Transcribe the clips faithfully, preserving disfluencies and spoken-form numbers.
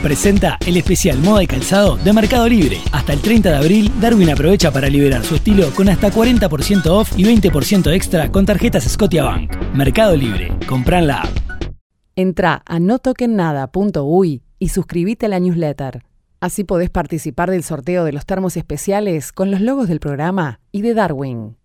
presenta el especial Moda y Calzado de Mercado Libre. Hasta el treinta de abril, Darwin aprovecha para liberar su estilo con hasta cuarenta por ciento off y veinte por ciento extra con tarjetas Scotiabank. Mercado Libre. Comprá en la app. Entrá a no toquen nada punto uy y suscríbete a la newsletter. Así podés participar del sorteo de los termos especiales con los logos del programa y de Darwin.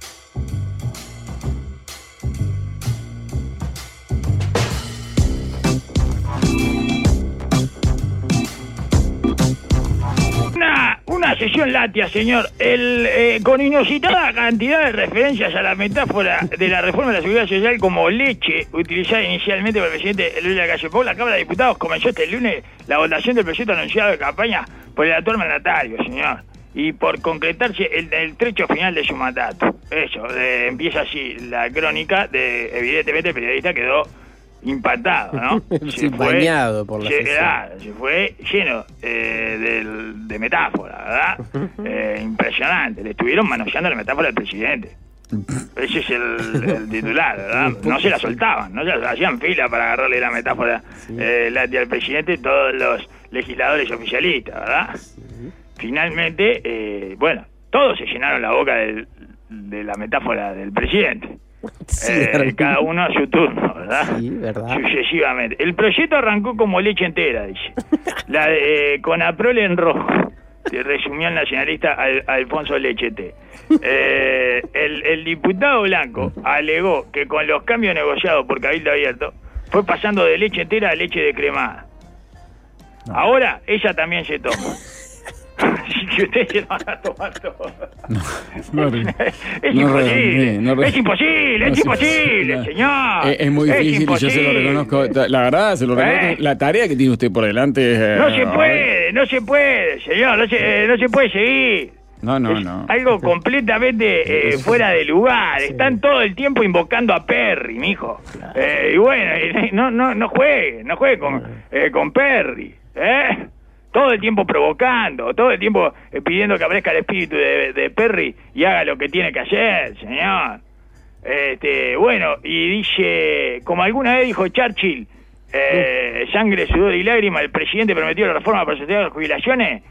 Una, una sesión látea, señor, el, eh, con inusitada cantidad de referencias a la metáfora de la reforma de la seguridad social como leche, utilizada inicialmente por el presidente Luis Lacalle Pou. La Cámara de Diputados comenzó este lunes la votación del proyecto anunciado de campaña por el actual mandatario, señor, y por concretarse el, el trecho final de su mandato. Eso, eh, empieza así la crónica de, evidentemente, el periodista quedó impactado, ¿no? Se fue bañado por la se, sesión. ah, se fue lleno eh, de, de metáfora, ¿verdad? Eh, impresionante. Le estuvieron manoseando la metáfora del presidente. Ese es el, el titular, ¿verdad? No se la soltaban, no se la hacían fila para agarrarle la metáfora sí. eh, látea al presidente todos los legisladores oficialistas, ¿verdad? Sí. Finalmente, eh, bueno, todos se llenaron la boca del, de la metáfora del presidente. Sí, eh, cada uno a su turno, ¿verdad? Sí, verdad. Sucesivamente. El proyecto arrancó como leche entera, dice. La de, eh, con Aprol en rojo, que resumió el nacionalista Al, Alfonso Lechete. Eh, el, el diputado Blanco alegó que con los cambios negociados por Cabildo Abierto fue pasando de leche entera a leche decremada. No. Ahora ella también se toma. Así que ustedes se van a tomar todo. No, no, es, es, no, imposible, no, no, es imposible, no, es imposible, no, señor. Es, es muy difícil y yo se lo reconozco. La verdad, se lo reconozco. ¿Eh? La tarea que tiene usted por delante es... Eh, no se puede, no se puede, señor, no se, eh, no se puede seguir. No, no, es no. Algo completamente eh, fuera de lugar. Están todo el tiempo invocando a Perry, mijo. Eh, y bueno, no, no, no juegue, no juegue con, eh, con Perry, ¿eh? Todo el tiempo provocando, todo el tiempo eh, pidiendo que aparezca el espíritu de, de Perry y haga lo que tiene que hacer, señor. Este, bueno, y dice, como alguna vez dijo Churchill, eh, sangre, sudor y lágrima, el presidente prometió la reforma para sostener las jubilaciones,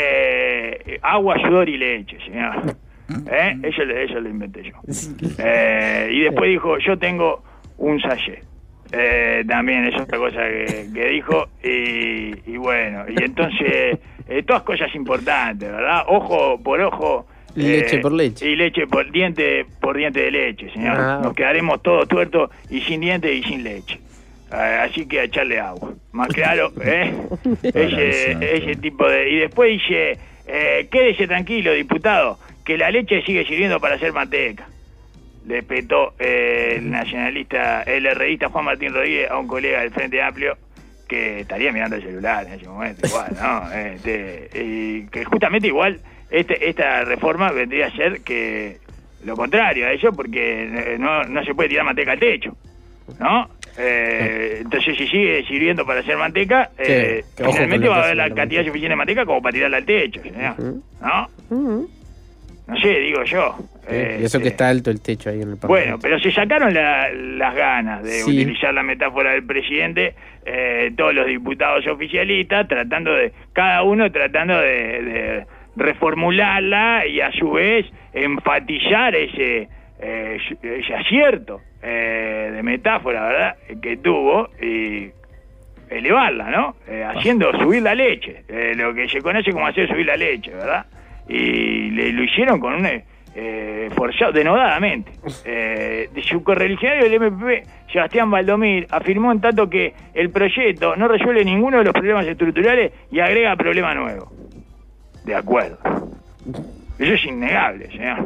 eh, agua, sudor y leche, señor. ¿Eh? Eso, eso lo inventé yo. Eh, y después dijo, yo tengo un sachet. Eh, también es otra cosa que, que dijo y, y bueno, y entonces eh, todas cosas importantes, ¿verdad? Ojo por ojo y eh, leche por leche y leche por diente por diente de leche, señor. Ah. Nos quedaremos todos tuertos y sin dientes y sin leche. Eh, así que a echarle agua, más claro, ¿eh? ese, ese tipo de... Y después dice, eh, quédese tranquilo, diputado, que la leche sigue sirviendo para hacer manteca. Le petó eh, el nacionalista, el herreísta Juan Martín Rodríguez a un colega del Frente Amplio que estaría mirando el celular en ese momento, igual, ¿no? Este, y que justamente igual este, esta reforma vendría a ser que lo contrario a eso, porque no, no se puede tirar manteca al techo, ¿no? Eh, entonces si sigue sirviendo para hacer manteca, eh, sí, finalmente va a haber la cantidad suficiente de manteca como para tirarla al techo, ¿no? ¿No? Uh-huh. No sé, digo yo. Eh, y eso que está alto el techo ahí en el Parlamento. Bueno, pero se sacaron la, las ganas de sí. utilizar la metáfora del presidente, eh, todos los diputados oficialistas tratando de, cada uno tratando de, de reformularla y a su vez enfatizar ese, eh, ese acierto eh, de metáfora, ¿verdad?, que tuvo y elevarla, ¿no? Eh, haciendo subir la leche, eh, lo que se conoce como hacer subir la leche, ¿verdad? Y le, lo hicieron con un eh, forzado, denodadamente. Eh, de su correligionario del M P P, Sebastián Valdomir, afirmó en tanto que el proyecto no resuelve ninguno de los problemas estructurales y agrega problema nuevo. De acuerdo. Eso es innegable, señor.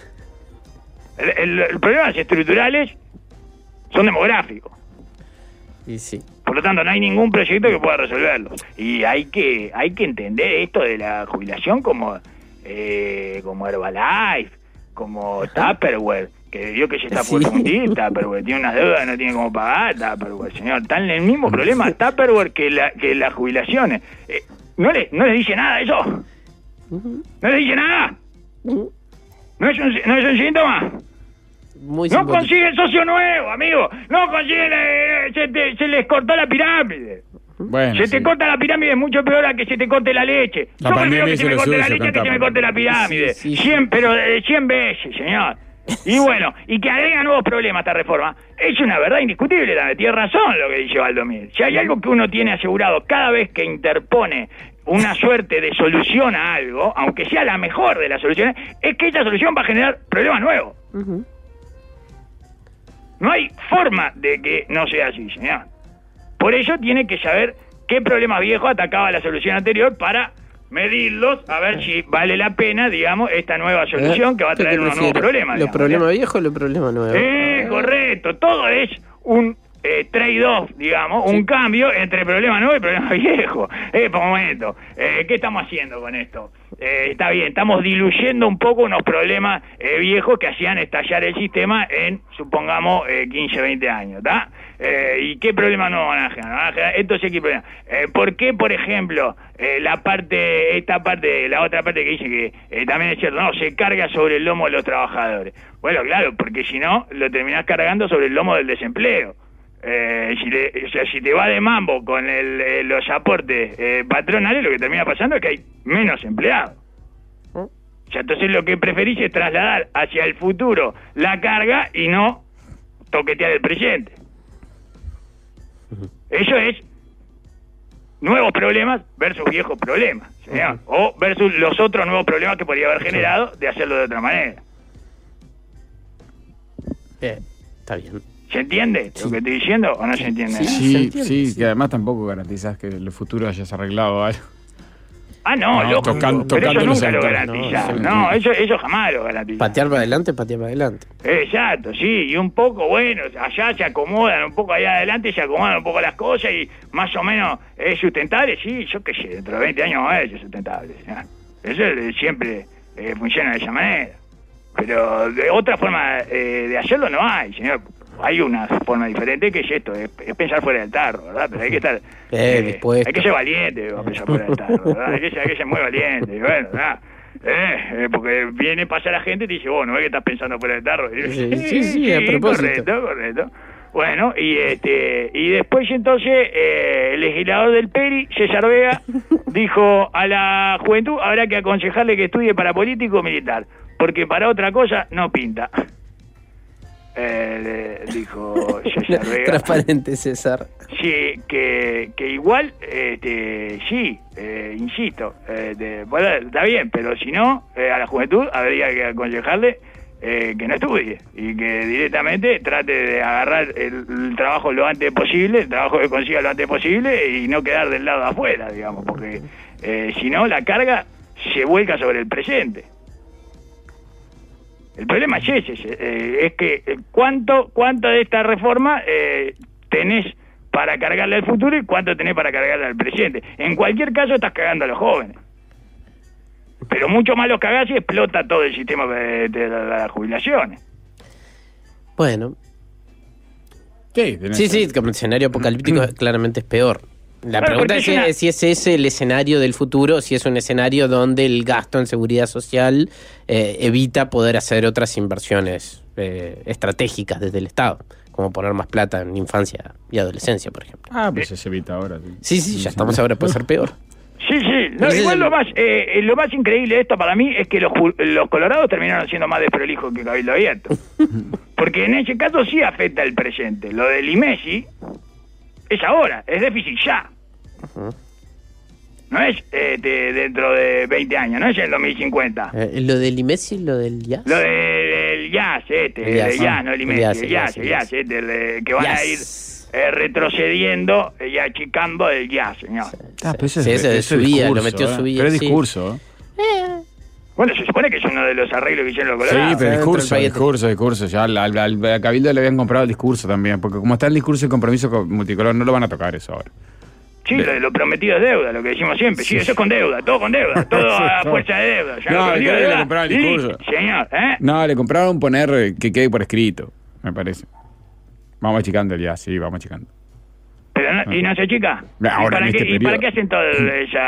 El, el, el problemas estructurales son demográficos. Y sí. Por lo tanto, no hay ningún proyecto que pueda resolverlos. Y hay que hay que entender esto de la jubilación como eh, como Herbalife, como Tupperware, que vio que se está por hundir, Tupperware tiene unas deudas que no tiene cómo pagar, Tupperware, señor. Están en el mismo problema Tupperware que la que las jubilaciones. Eh, ¿no, le, ¿No les dice nada eso? ¿No les dice nada? ¿No es un, no es un síntoma? Muy no consiguen socio nuevo, amigo. No consiguen, eh, se, te, se les cortó la pirámide. Bueno, se sí. te corta la pirámide es mucho peor a que se te corte la leche. La Yo pandemia prefiero que se hizo me lo corte la suyo, leche a que se me cantamos. corte la pirámide. Sí, sí, sí. cien, pero eh, cien veces, señor. Y bueno, y que agrega nuevos problemas esta reforma. Es una verdad indiscutible, también. Tiene razón lo que dice Valdomir. Si hay algo que uno tiene asegurado cada vez que interpone una suerte de solución a algo, aunque sea la mejor de las soluciones, es que esa solución va a generar problemas nuevos. Ujú. No hay forma de que no sea así, señor. Por ello tiene que saber qué problemas viejos atacaba la solución anterior para medirlos, a ver si vale la pena, digamos, esta nueva solución que va a ¿Usted traer qué unos nuevos prefiere? problemas. ¿Los digamos, problemas viejos o los problemas nuevos? Eh, correcto. Todo es un eh, trade-off, digamos, un cambio entre problema nuevo y problema viejo. Eh, por un momento, eh, ¿qué estamos haciendo con esto? Eh, está bien, estamos diluyendo un poco unos problemas eh, viejos que hacían estallar el sistema en, supongamos, eh, quince, veinte años, ¿está? Eh, ¿Y qué problema no van a generar? Van a generar entonces, ¿qué problema? Eh, ¿Por qué, por ejemplo, eh, la parte, esta parte, la otra parte que dice que eh, también es cierto, no, se carga sobre el lomo de los trabajadores? Bueno, claro, porque si no, lo terminás cargando sobre el lomo del desempleo. Eh, si, le, o sea, si te va de mambo con el, eh, los aportes eh, patronales, lo que termina pasando es que hay menos empleados. O sea, entonces lo que preferís es trasladar hacia el futuro la carga y no toquetear el presente. Eso es nuevos problemas versus viejos problemas, señor. O versus los otros nuevos problemas que podría haber generado de hacerlo de otra manera. Eh, está bien. ¿Se entiende lo que estoy diciendo o no se entiende? Sí. Sí, entiende, sí, sí. que además tampoco garantizás que en el futuro hayas arreglado algo. Ah, no, No, loco, tocan- pero eso tocando los nunca lo sectores. garantiza. No, No, sí. eso, eso jamás lo garantiza. Patear para adelante, patear para adelante. Exacto, sí, y un poco, bueno, allá se acomodan un poco, allá adelante se acomodan un poco las cosas y más o menos es sustentable, sí, yo qué sé, dentro de veinte años va a ser sustentable. ¿Ya? Eso eh, siempre eh, funciona de esa manera. Pero de otra forma eh, de hacerlo no hay, señor. Hay una forma diferente que es esto, es, es pensar fuera del tarro, ¿verdad? Pero hay que estar... Eh, dispuesto. Hay que ser valiente para pensar fuera del tarro, ¿verdad? Hay que ser, hay que ser muy valiente, y bueno, ¿verdad? Eh, eh, porque viene, pasa la gente y te dice, vos, ¿no ves que estás pensando fuera del tarro? Y, Sí, sí, sí, a propósito. Correcto, correcto. Bueno, y este y después entonces eh, el legislador del P E R I, César Vega, dijo a la juventud, habrá que aconsejarle que estudie para político o militar, porque para otra cosa no pinta. Eh, le dijo César Vega. Transparente, César. Sí, que, que igual, este, sí, eh, insisto, eh, de, bueno, está bien, pero si no, eh, a la juventud habría que aconsejarle eh, que no estudie y que directamente trate de agarrar el, el trabajo lo antes posible, el trabajo que consiga lo antes posible y no quedar del lado de afuera, digamos, porque eh, si no, la carga se vuelca sobre el presente. El problema es ese, eh, es que eh, cuánto cuánto de esta reforma eh, tenés para cargarle al futuro y cuánto tenés para cargarle al presente. En cualquier caso estás cagando a los jóvenes. Pero mucho más los cagás y explota todo el sistema de, de, de las jubilaciones. Bueno. Sí, tenés- Sí, sí, como el escenario apocalíptico claramente es peor. La Claro, pregunta porque es es una- si, si es ese el escenario del futuro, si es un escenario donde el gasto en seguridad social eh, evita poder hacer otras inversiones eh, estratégicas desde el Estado, como poner más plata en infancia y adolescencia, por ejemplo. Ah, pues se evita ahora. Sí, Sí, sí, ya estamos ahora, puede ser peor. Sí, sí. No, Ese es igual el- lo más eh, lo más increíble de esto para mí es que los, ju- los colorados terminaron siendo más desprolijos que Cabildo Abierto. Porque en ese caso sí afecta el presente. Lo del I M E S I es ahora, es déficit ya. No es eh, de- dentro de veinte años, no es en el dos mil cincuenta. Eh, ¿Lo del I M E S I, lo del I A S? Lo del jazz, este, El el jazz, jazz, ah, no el I el M E S I, jazz, el el jazz, jazz, el el jazz, jazz. este, el de- que van a ir Jazz. eh, retrocediendo y achicando el jazz, señor. Ah, pero eso Sí, es, ese de eso es su vida, lo discurso, metió ¿eh? su vida, Pero es sí. discurso. ¿eh? Bueno, se supone que es uno de los arreglos que hicieron los Sí, colorados. pero dentro discurso, del paquete. discurso, discurso. Ya al, al, al- a Cabildo le habían comprado el discurso también, porque como está el discurso de compromiso con multicolor, no lo van a tocar eso ahora. Sí, lo de lo prometido es deuda, lo que decimos siempre. Sí, eso es con deuda, todo con deuda, todo a fuerza de deuda. Ya No, lo el prometido que es le deuda. compraron el discurso. Listo, señor, ¿eh? No, le compraron poner eh, que quede por escrito, me parece. Vamos achicando ya, sí, vamos achicando. Pero no, ¿y no se chica? Ahora, ¿Y para, en qué, este ¿Y para periodo. qué hacen toda esa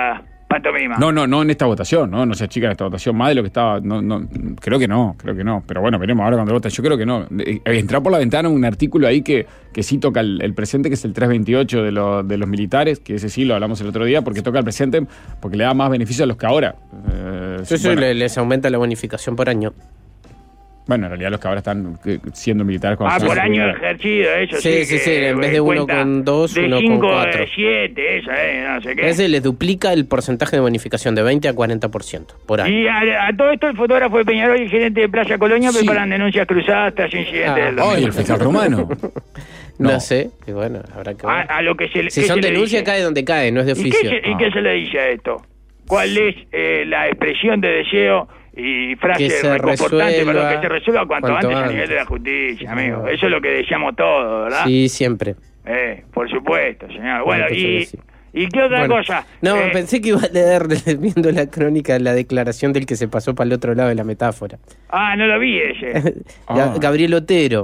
pantomima. No, no, no en esta votación, no, no se achica en esta votación más de lo que estaba, no, no, creo que no, creo que no, pero bueno, veremos ahora cuando voten, yo creo que no. Eh, entra por la ventana un artículo ahí que, que sí toca el, el presente, que es el trescientos veintiocho de, lo, de los militares, que ese sí lo hablamos el otro día, porque toca el presente, porque le da más beneficios a los que ahora. Eh, Eso bueno, le, les aumenta la bonificación por año. Bueno, en realidad los que ahora están siendo militares... Ah, por año ejercido, eso sí. Sí, sí, sí, en vez de uno con dos, uno con cuatro. De siete, esa, eh, no sé qué. Ese les duplica el porcentaje de bonificación de veinte a cuarenta por ciento por año. Y a, a todo esto el fotógrafo de Peñarol y el gerente de Playa Colonia sí. preparan denuncias cruzadas tras incidentes ah, del domingo. ¡Ay, el fiscal romano! No, no sé, y bueno, habrá que ver. A, a lo que se, si son se denuncias, cae donde cae, no es de oficio. ¿Y qué se, ah. ¿y qué se le dice a esto? ¿Cuál es eh, la expresión de deseo y frase reconfortante para que se resuelva cuanto, cuanto antes, antes a nivel de la justicia, amigo? Eso es lo que deseamos todos, ¿verdad? Sí, siempre. Eh, por supuesto, señor. Bueno, y... Sí. ¿Y qué otra bueno, cosa? No, eh, pensé que iba a leer, viendo la crónica, la declaración del que se pasó para el otro lado de la metáfora. Ah, no lo vi ese. ah. Gabriel Otero.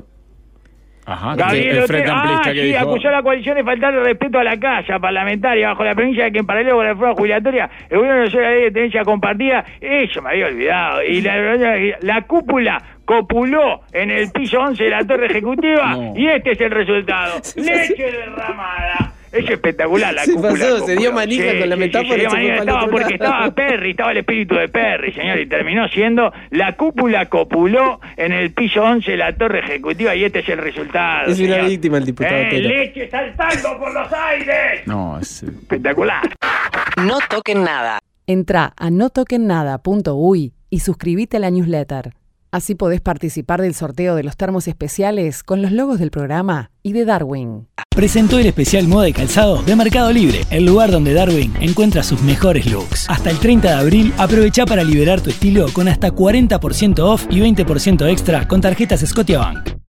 Ajá, Gabriel el Frente Amplista ah, que sí, dijo... acusó a la coalición de faltar el respeto a la casa parlamentaria bajo la premisa de que en paralelo con la reforma jubilatoria el gobierno no la ley de tenencia compartida. Eso me había olvidado. Y la, la cúpula copuló en el piso once de la torre ejecutiva no. y este es el resultado. Leche derramada. Es espectacular la se cúpula. Pasó, se dio manija sí, con la sí, metáfora. Sí, se dio manija, estaba porque estaba Perry, estaba el espíritu de Perry, señor, y terminó siendo la cúpula copuló en el piso once de la torre ejecutiva y este es el resultado. Es señor. Una víctima el diputado. Eh, leche saltando por los aires. No, es espectacular. No toquen nada. Entrá a no toquen nada punto uy y suscríbete a la newsletter. Así podés participar del sorteo de los termos especiales con los logos del programa y de Darwin. Presentó el especial moda y calzado de Mercado Libre, el lugar donde Darwin encuentra sus mejores looks. Hasta el treinta de abril, aprovecha para liberar tu estilo con hasta cuarenta por ciento off y veinte por ciento extra con tarjetas Scotiabank.